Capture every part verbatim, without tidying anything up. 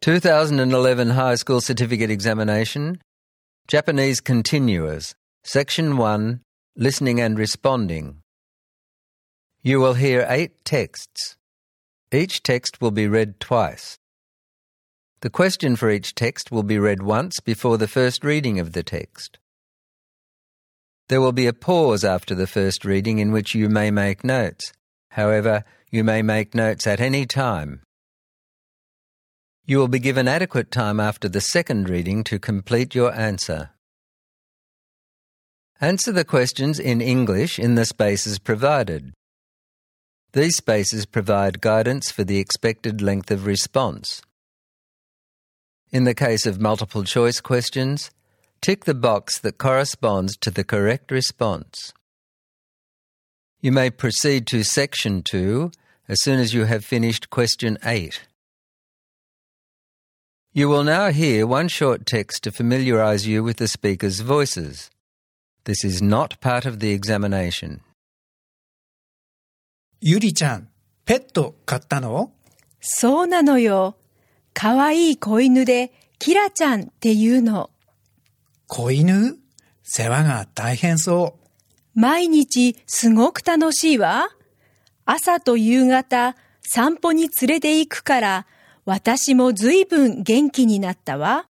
two thousand eleven High School Certificate Examination, Japanese Continuous, Section one, Listening and Responding. You will hear eight texts. Each text will be read twice. The question for each text will be read once before the first reading of the text. There will be a pause after the first reading in which you may make notes. However, you may make notes at any time. You will be given adequate time after the second reading to complete your answer. Answer the questions in English in the spaces provided. These spaces provide guidance for the expected length of response. In the case of multiple choice questions, tick the box that corresponds to the correct response. You may proceed to Section two as soon as you have finished Question eight. You will now hear one short text to familiarize you with the speaker's voices. This is not part of the examination. ゆりちゃん、ペット飼ったの？ そうなのよ。かわいい子犬でキラちゃんっていうの。 子犬？世話が大変そう。 毎日すごく楽しいわ。朝と夕方散歩に連れて行くから私もずいぶん元気になったわ。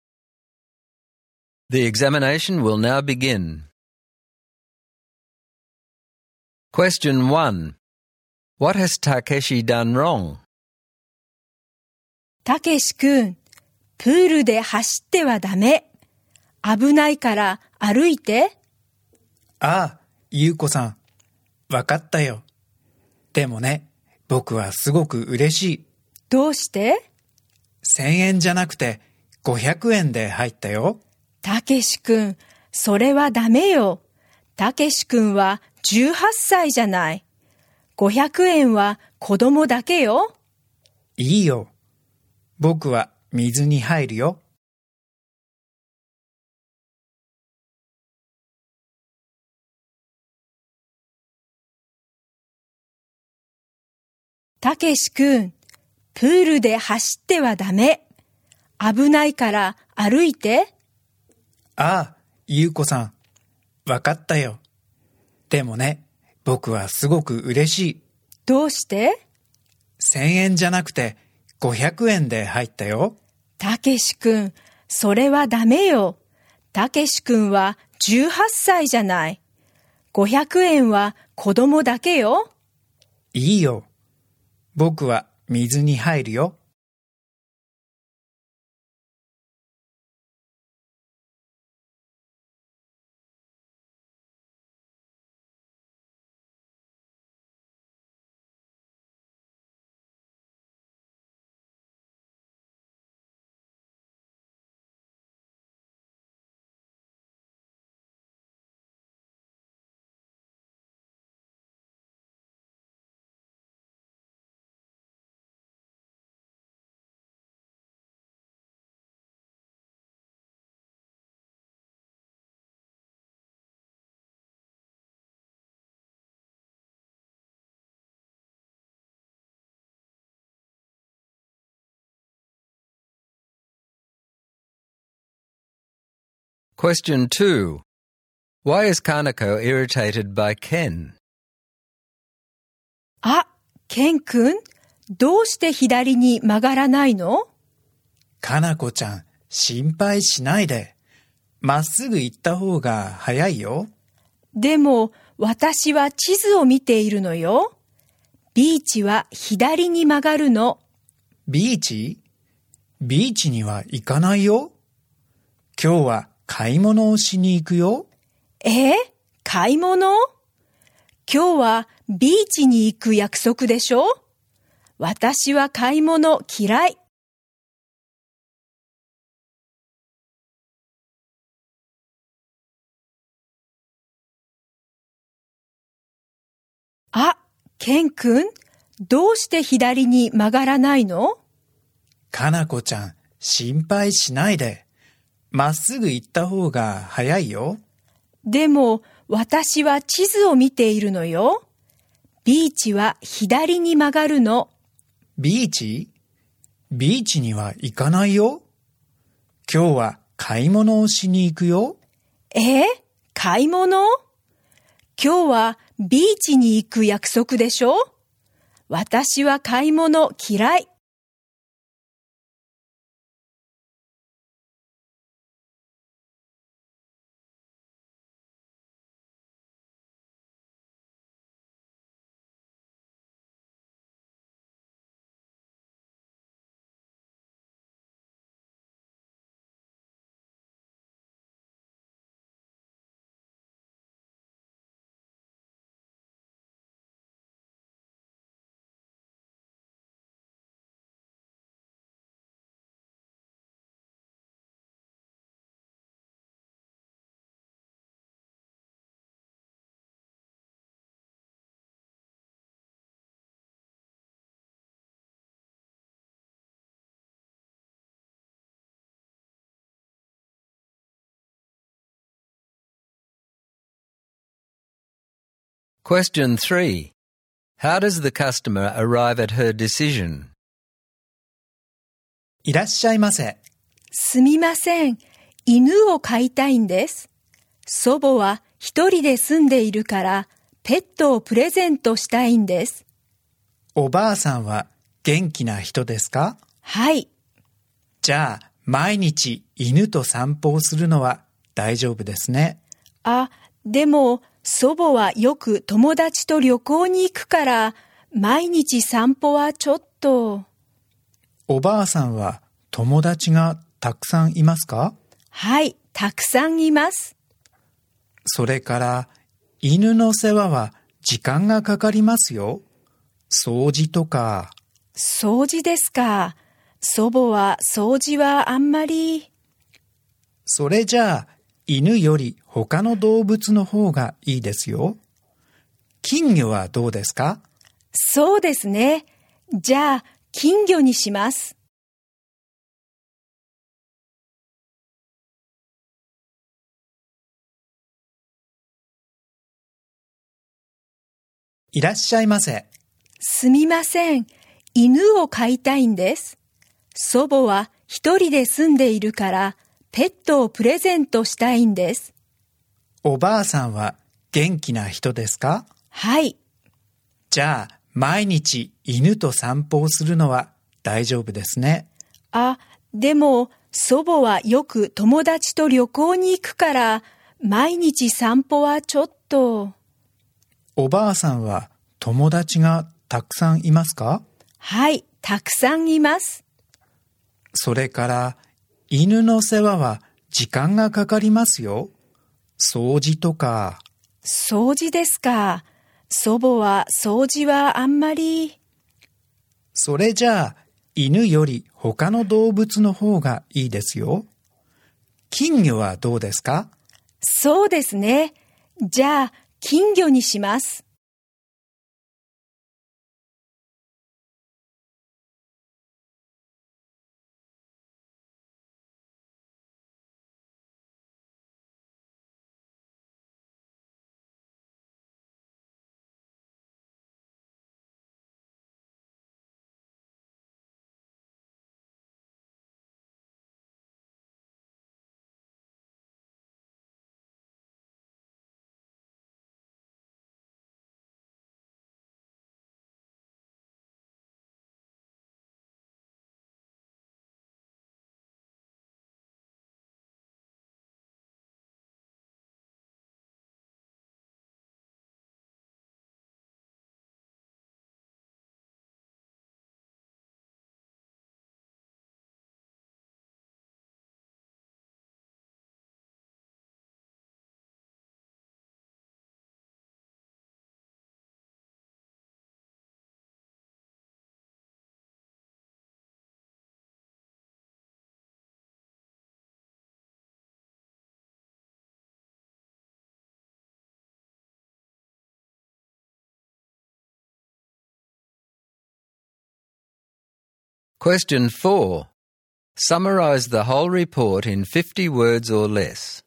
The examination will now begin. Question one. What has Takeshi done wrong? たけしくん、プールで走ってはダメ。危ないから歩いて。 ああ、ゆうこさん。わかったよ。でもね、僕はすごく嬉しい。 どうして？ せんえんじゃなくてごひゃくえんで入ったよ。 たけしくん、それはダメよ。たけしくんはじゅうはっさいじゃない。ごひゃくえんは子供だけよ。 いいよ。僕は水に入るよ。 たけしくん、プールで走ってはダメ。危ないから歩いて。 ああ、ゆうこさん。わかったよ。でもね、僕はすごく嬉しい。 どうして？ せんえんじゃなくてごひゃくえんで入ったよ。 たけしくん、それはダメよ。たけしくんはじゅうはっさいじゃない。ごひゃくえんは子供だけよ。 いいよ。僕は水に入るよ。 Question two. Why is Kanako irritated by Ken? あ、ケンくん、どうして左に曲がらないの？ かなこちゃん、心配しないで。まっすぐ行った方が早いよ。 でも、私は地図を見ているのよ。ビーチは左に曲がるの。 ビーチ？ビーチには行かないよ。今日は買い物をしに行くよ。 え？買い物？今日はビーチに行く約束でしょ？私は買い物嫌い。あ、ケンくん、どうして左に曲がらないの？ かなこちゃん、心配しないで。まっすぐ行った方が早いよ。 でも、私は地図を見ているのよ。ビーチは左に曲がるの。 ビーチ？ ビーチには行かないよ。今日は買い物をしに行くよ。 え？買い物？今日はビーチに行く約束でしょ？私は買い物嫌い。 Question three. How does the customer arrive at her decision? いらっしゃいませ。 すみません。犬を飼いたいんです。祖母は一人で住んでいるからペットをプレゼントしたいんです。 おばあさんは元気な人ですか？ はい。 じゃあ毎日犬と散歩をするのは大丈夫ですね。 あ、でも祖母はよく友達と旅行に行くから毎日散歩はちょっと。 おばあさんは友達がたくさんいますか？ はい、たくさんいます。 それから犬の世話は時間がかかりますよ。掃除とか。 掃除ですか。祖母は掃除はあんまり。 それじゃあ犬より他の動物の方がいいですよ。金魚はどうですか？ そうですね。じゃあ金魚にします。 いらっしゃいませ。 すみません。犬を飼いたいんです。祖母は一人で住んでいるからペットをプレゼントしたいんです。 おばあさんは元気な人ですか？ はい。 じゃあ毎日犬と散歩をするのは大丈夫ですね。 あ、でも祖母はよく友達と旅行に行くから毎日散歩はちょっと。 おばあさんは友達がたくさんいますか？ はい、たくさんいます。 それから犬の世話は時間がかかりますよ。掃除とか。 掃除ですか。祖母は掃除はあんまり。 それじゃあ犬より他の動物の方がいいですよ。金魚はどうですか？ そうですね。じゃあ金魚にします。 Question four. Summarize the whole report in fifty words or less.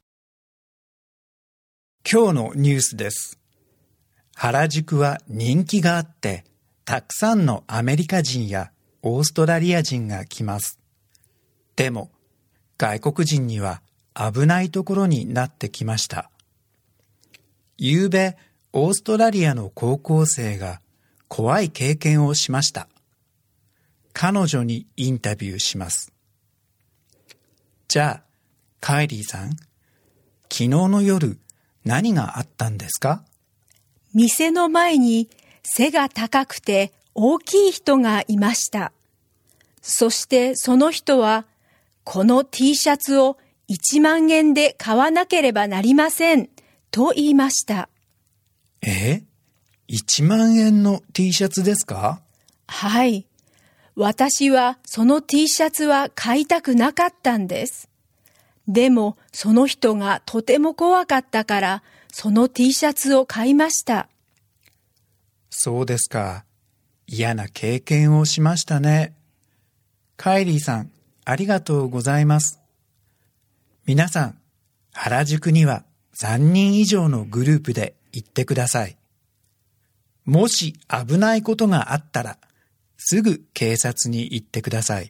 今日のニュースです。原宿は人気があって、たくさんのアメリカ人やオーストラリア人が来ます。でも、外国人には危ないところになってきました。ゆうべ、オーストラリアの高校生が怖い経験をしました。彼女にインタビューします。じゃあ、カイリーさん、昨日の夜何があったんですか？ 店の前に背が高くて大きい人がいました。そしてその人は、この T シャツをいちまんえんで買わなければなりません、と言いました。 え？いちまんえんの T シャツですか？ はい。私はその T シャツは買いたくなかったんです。でもその人がとても怖かったから、その T シャツを買いました。 そうですか。嫌な経験をしましたね。カイリーさん、ありがとうございます。皆さん、原宿にはさんにん以上のグループで行ってください。もし危ないことがあったら、すぐ警察に行ってください。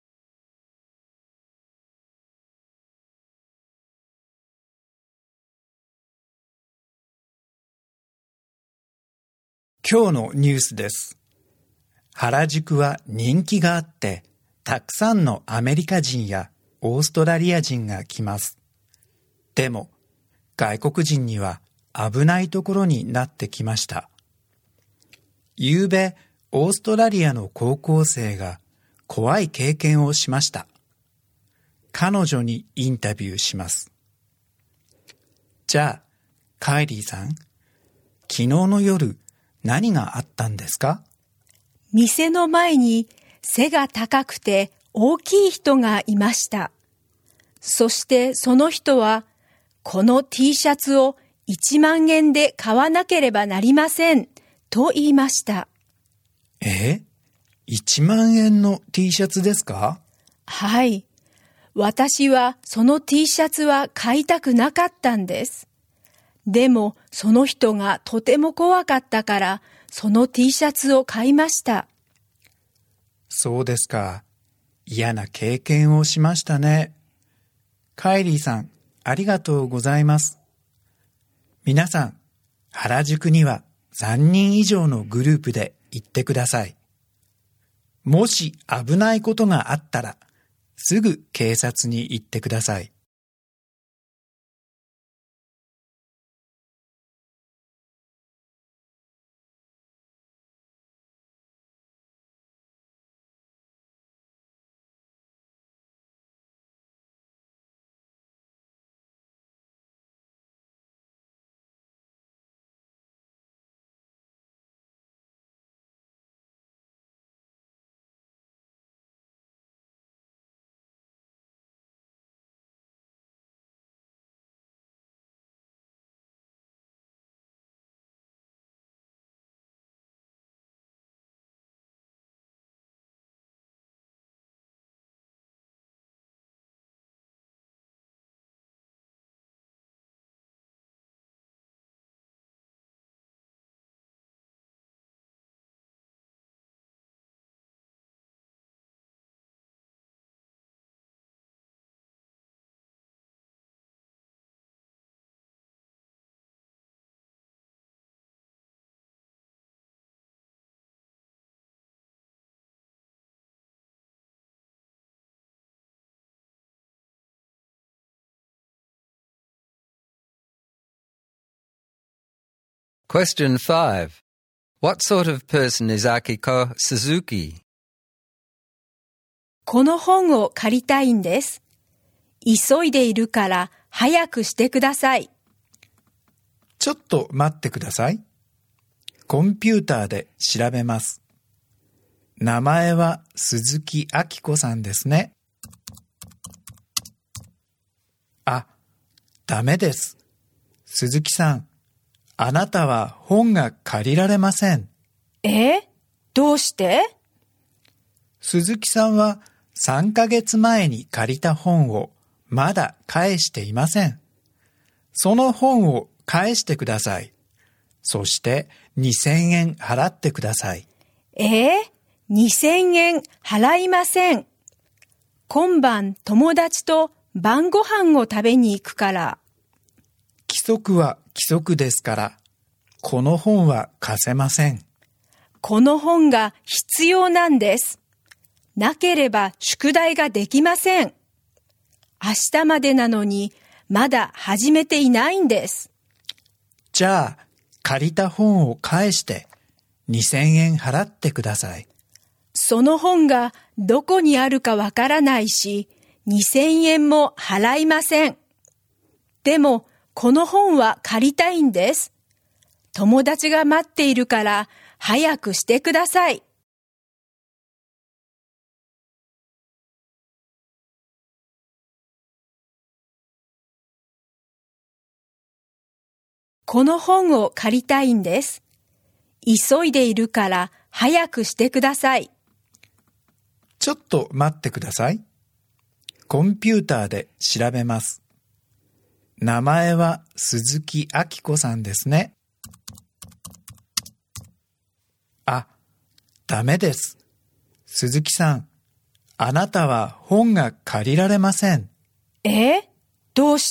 今日のニュースです。原宿は人気があって、たくさんのアメリカ人やオーストラリア人が来ます。でも、外国人には危ないところになってきました。ゆうべ、オーストラリアの高校生が怖い経験をしました。彼女にインタビューします。じゃあ、カイリーさん、昨日の夜何があったんですか？ 店の前に背が高くて大きい人がいました。そしてその人は、この T シャツをいちまんえんで買わなければなりません、と言いました。 え？いちまんえんの T シャツですか？ はい。私はその T シャツは買いたくなかったんです。でもその人がとても怖かったから、その T シャツを買いました。 そうですか。嫌な経験をしましたね。カイリーさん、ありがとうございます。皆さん、原宿にはさんにん以上のグループで行ってください。もし危ないことがあったら、すぐ警察に行ってください。 Question five. What sort of person is Akiko Suzuki? この本を借りたいんです。急いでいるから早くしてください。 ちょっと待ってください。コンピューターで調べます。名前は鈴木明子さんですね。あ、ダメです。鈴木さん、あなたは本が借りられません。 え？どうして？ 鈴木さんはさんかげつまえに借りた本をまだ返していません。その本を返してください。そしてにせんえん払ってください。 えー、 にせんえん払いません。今晩友達と晩ご飯を食べに行くから。 規則は規則ですから、この本は貸せません。 この本が必要なんです。なければ宿題ができません。明日までなのにまだ始めていないんです。 じゃあ、借りた本を返してにせんえん払ってください。 その本がどこにあるかわからないし、にせんえんも払いません。でも、この本は借りたいんです。友達が待っているから早くしてください。この本を借りたいんです。急いでいるから早くしてください。 ちょっと待ってください。コンピューターで調べます。名前は鈴木明子さんですね。あ、ダメです。鈴木さん、あなたは本が借りられません。 え？どうして？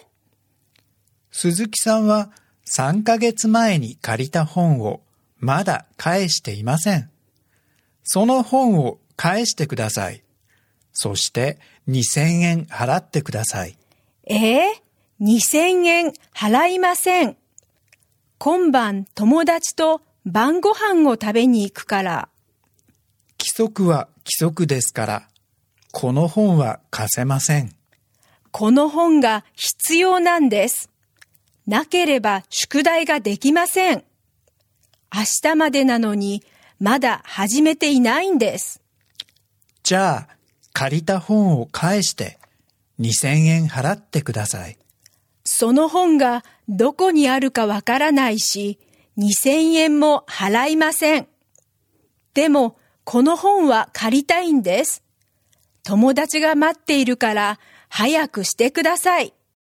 鈴木さんはさんかげつまえに借りた本をまだ返していません。その本を返してください。そしてにせんえん払ってください。 えー、にせんえん払いません。今晩友達と晩ご飯を食べに行くから。 規則は規則ですから、この本は貸せません。 この本が必要なんです。なければ宿題ができません。明日までなのにまだ始めていないんです。 じゃあ、借りた本を返してにせんえん払ってください。 その本がどこにあるかわからないし、にせんえんも払いません。でも、この本は借りたいんです。友達が待っているから早くしてください。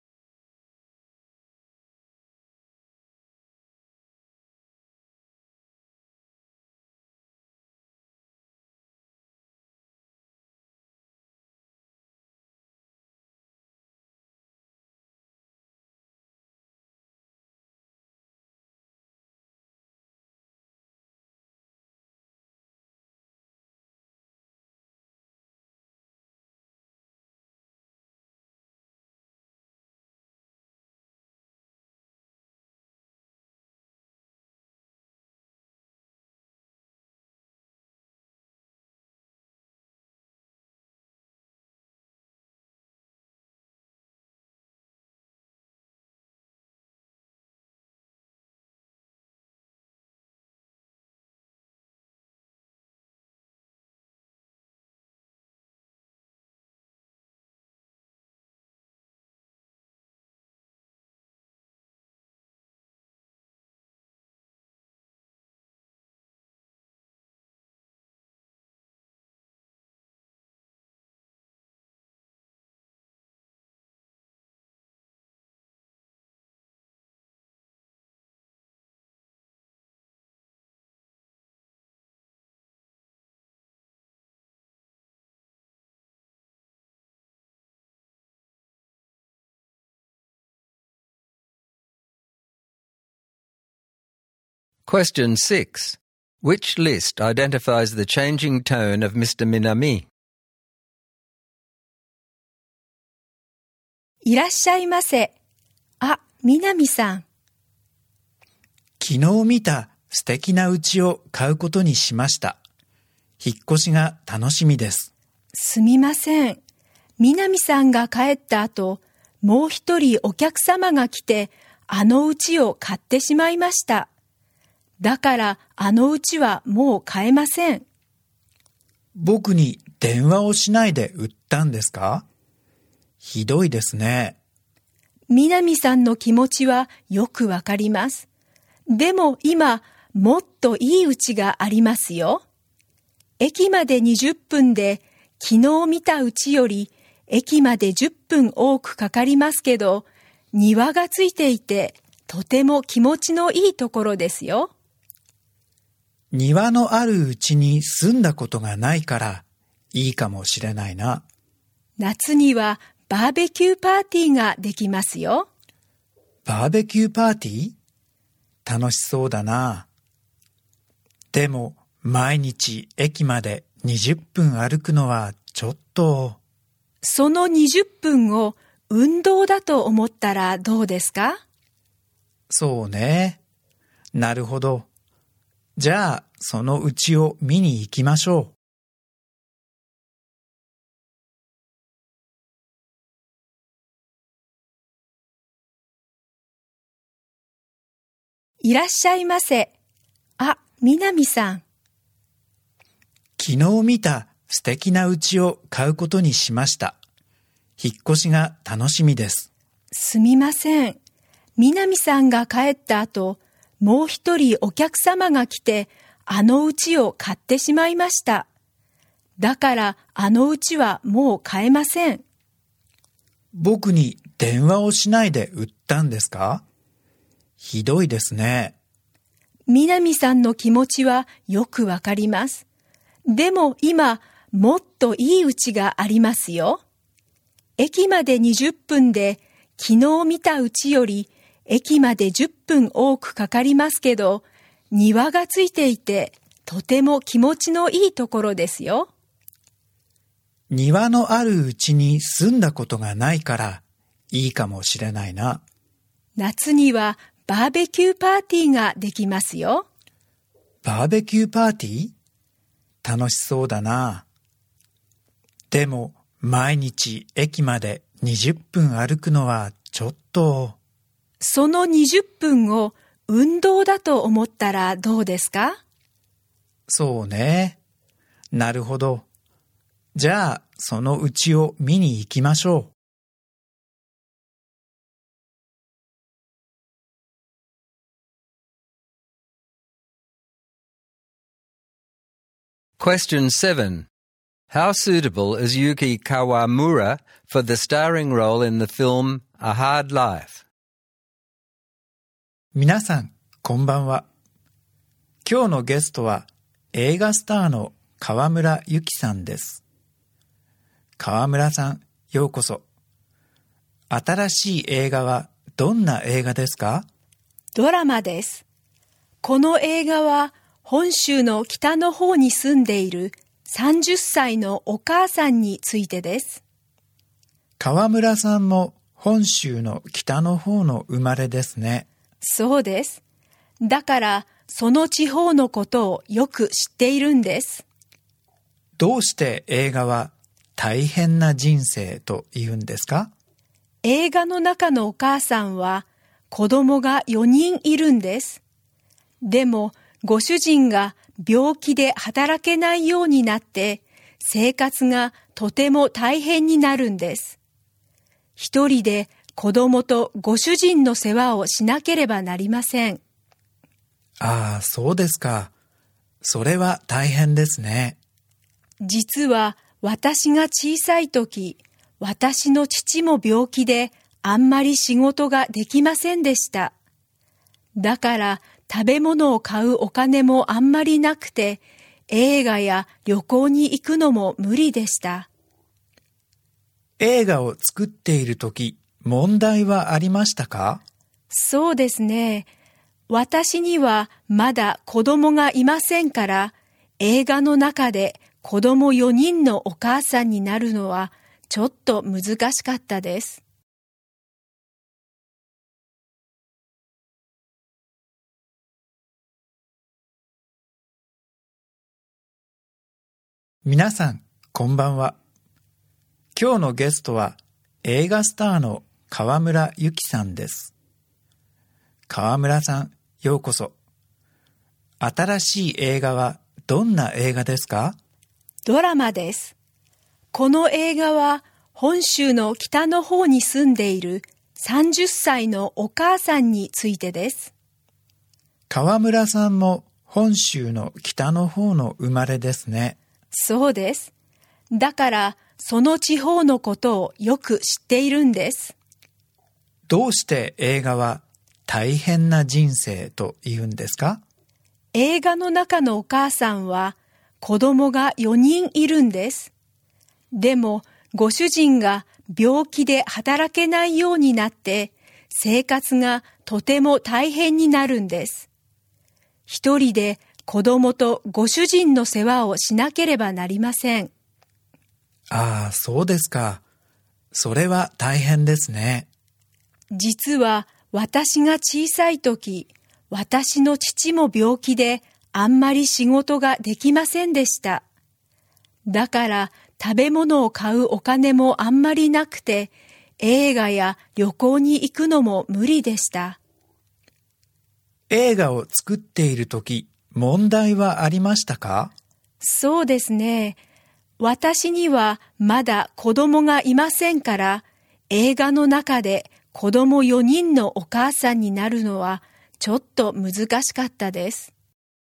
Question six. Which list identifies the changing tone of Mister Minami? いらっしゃいませ。あ、南さん。 昨日見た素敵な家を買うことにしました。引っ越しが楽しみです。 すみません。南さんが帰った後、もう一人お客様が来て、あの家を買ってしまいました。だからあの家はもう買えません。 僕に電話をしないで売ったんですか？ひどいですね。 南さんの気持ちはよくわかります。でも今、もっといい家がありますよ。駅までにじゅっぷんで、昨日見た家より駅までじゅっぷん多くかかりますけど、庭がついていて、とても気持ちのいいところですよ。 庭のあるうちに住んだことがないからいいかもしれないな。 夏にはバーベキューパーティーができますよ。 バーベキューパーティー？楽しそうだな。でも毎日駅までにじゅっぷん歩くのはちょっと。 そのにじゅっぷんを運動だと思ったらどうですか？ そうね。なるほど。じゃあそのうちを見に行きましょう。 いらっしゃいませ。あ、南さん。 昨日見た素敵な家を買うことにしました。引っ越しが楽しみです。 すみません。南さんが帰った後、もう一人お客様が来て、あの家を買ってしまいました。だからあの家はもう買えません。 僕に電話をしないで売ったんですか？ひどいですね。 南さんの気持ちはよくわかります。でも今、もっといい家がありますよ。駅までにじゅっぷんで、昨日見た家より駅までじゅっぷん多くかかりますけど、庭がついていて、とても気持ちのいいところですよ。 庭のあるうちに住んだことがないからいいかもしれないな。 夏にはバーベキューパーティーができますよ。 バーベキューパーティー？楽しそうだな。でも毎日駅までにじゅっぷん歩くのはちょっと。 そのにじゅっぷんを運動だと思ったらどうですか？ そうね。なるほど。じゃあその家を見に行きましょう。 Question seven. How suitable is Yuki Kawamura for the starring role in the film A Hard Life? 皆さん、こんばんは。今日のゲストは映画スターの川村ゆきさんです。川村さん、ようこそ。新しい映画はどんな映画ですか？ ドラマです。この映画は本州の北の方に住んでいるさんじゅっさいのお母さんについてです。 川村さんも本州の北の方の生まれですね。 そうです。だからその地方のことをよく知っているんです。 どうして映画は大変な人生と言うんですか？ 映画の中のお母さんは子供がよにんいるんです。でもご主人が病気で働けないようになって生活がとても大変になるんです。一人で子供とご主人の世話をしなければなりません。 ああ、そうですか。それは大変ですね。 実は私が小さい時、私の父も病気であんまり仕事ができませんでした。だから食べ物を買うお金もあんまりなくて、映画や旅行に行くのも無理でした。 映画を作っている時、問題はありましたか？ そうですね。私にはまだ子供がいませんから、映画の中で子供よにんのお母さんになるのはちょっと難しかったです。 皆さん、こんばんは。今日のゲストは映画スターの川村ゆきさんです。川村さん、ようこそ。新しい映画はどんな映画ですか？ ドラマです。この映画は本州の北の方に住んでいるさんじゅっさいのお母さんについてです。 川村さんも本州の北の方の生まれですね。 そうです。だからその地方のことをよく知っているんです。 どうして映画は大変な人生と言うんですか？ 映画の中のお母さんは子供がよにんいるんです。でもご主人が病気で働けないようになって生活がとても大変になるんです。一人で子供とご主人の世話をしなければなりません。 ああ、そうですか。それは大変ですね。 実は私が小さい時、私の父も病気であんまり仕事ができませんでした。だから食べ物を買うお金もあんまりなくて、映画や旅行に行くのも無理でした。 映画を作っている時、問題はありましたか？ そうですね。私にはまだ子供がいませんから、映画の中で子供よにんのお母さんになるのはちょっと難しかったです。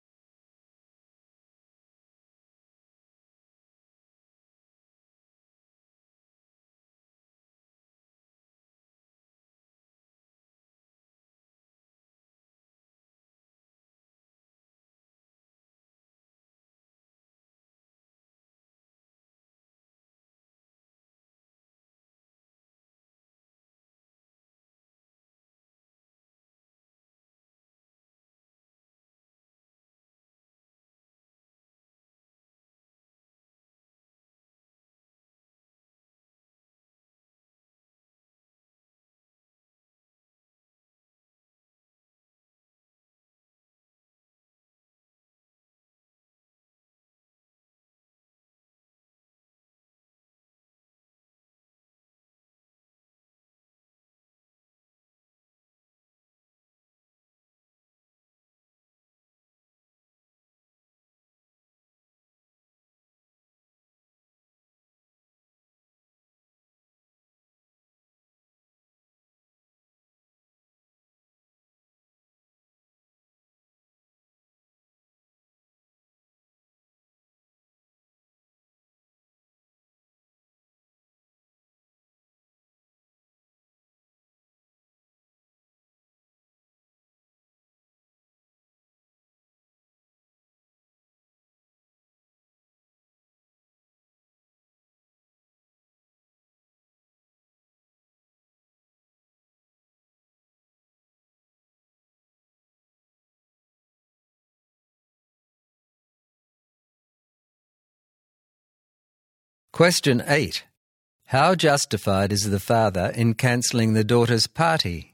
Question eight. How justified is the father in cancelling the daughter's party?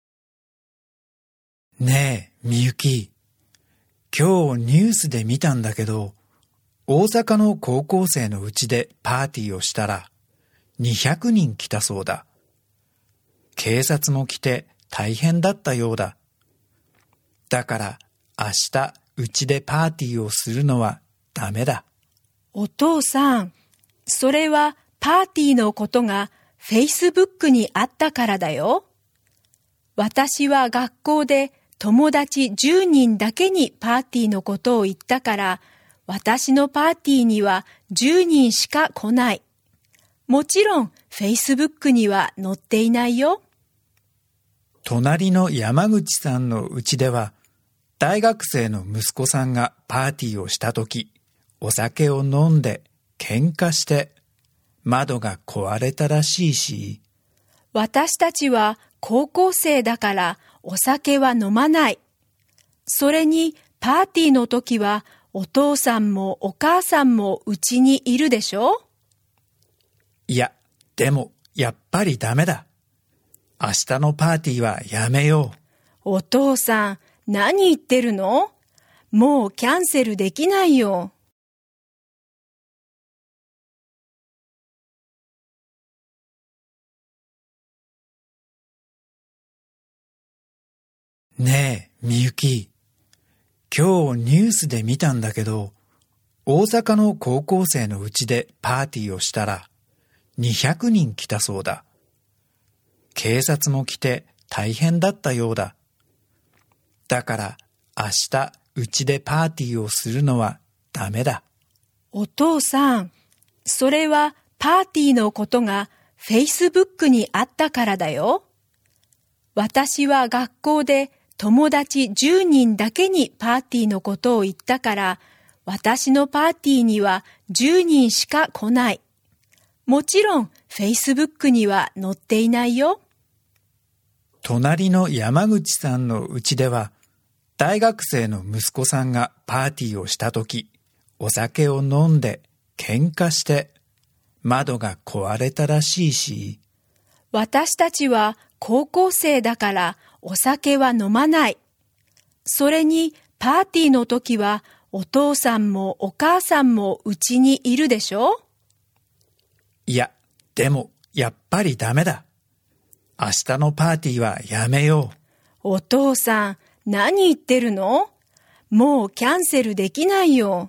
ねえ、みゆき。今日ニュースで見たんだけど、大阪の高校生のうちでパーティーをしたら、にひゃくにん来たそうだ。警察も来て大変だったようだ。だから明日うちでパーティーをするのはダメだ。 お父さん、それはパーティーのことがフェイスブックにあったからだよ。私は学校で友達じゅうにんだけにパーティーのことを言ったから、私のパーティーにはじゅうにんしか来ない。もちろんフェイスブックには載っていないよ。 隣の山口さんのうちでは、大学生の息子さんがパーティーをしたとき、お酒を飲んで喧嘩して窓が壊れたらしいし。 私たちは高校生だからお酒は飲まない。それにパーティーの時はお父さんもお母さんもうちにいるでしょ？ いや、でもやっぱりダメだ。明日のパーティーはやめよう。 お父さん、何言ってるの？もうキャンセルできないよ。 ねえ、みゆき。今日ニュースで見たんだけど、大阪の高校生のうちでパーティーをしたら、にひゃくにん来たそうだ。警察も来て大変だったようだ。だから明日うちでパーティーをするのはダメだ。 お父さん、それはパーティーのことがフェイスブックにあったからだよ。私は学校で友達じゅうにんだけにパーティーのことを言ったから、私のパーティーにはじゅうにんしか来ない。もちろん、Facebook には載っていないよ。 隣の山口さんの家では、大学生の息子さんがパーティーをしたとき、お酒を飲んで喧嘩して窓が壊れたらしいし。 私たちは高校生だからお酒は飲まない。それにパーティーの時はお父さんもお母さんもうちにいるでしょ？ いや、でもやっぱりダメだ。明日のパーティーはやめよう。 お父さん、何言ってるの？もうキャンセルできないよ。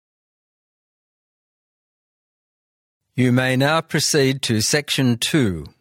You may now proceed to Section two.